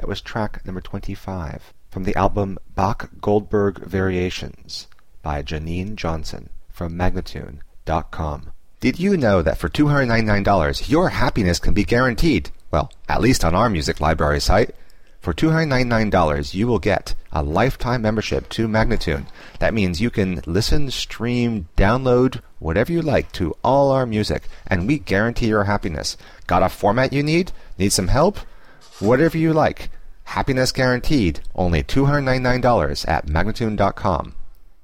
was track number 25 from the album Bach-Goldberg Variations by Janine Johnson from Magnatune.com. Did you know that for $299 your happiness can be guaranteed? Well, at least on our music library site. For $299 you will get a lifetime membership to Magnatune. That means you can listen, stream, download, whatever you like to all our music, and we guarantee your happiness. Got a format you need? Need some help? Whatever you like. Happiness guaranteed. Only $299 at Magnatune.com.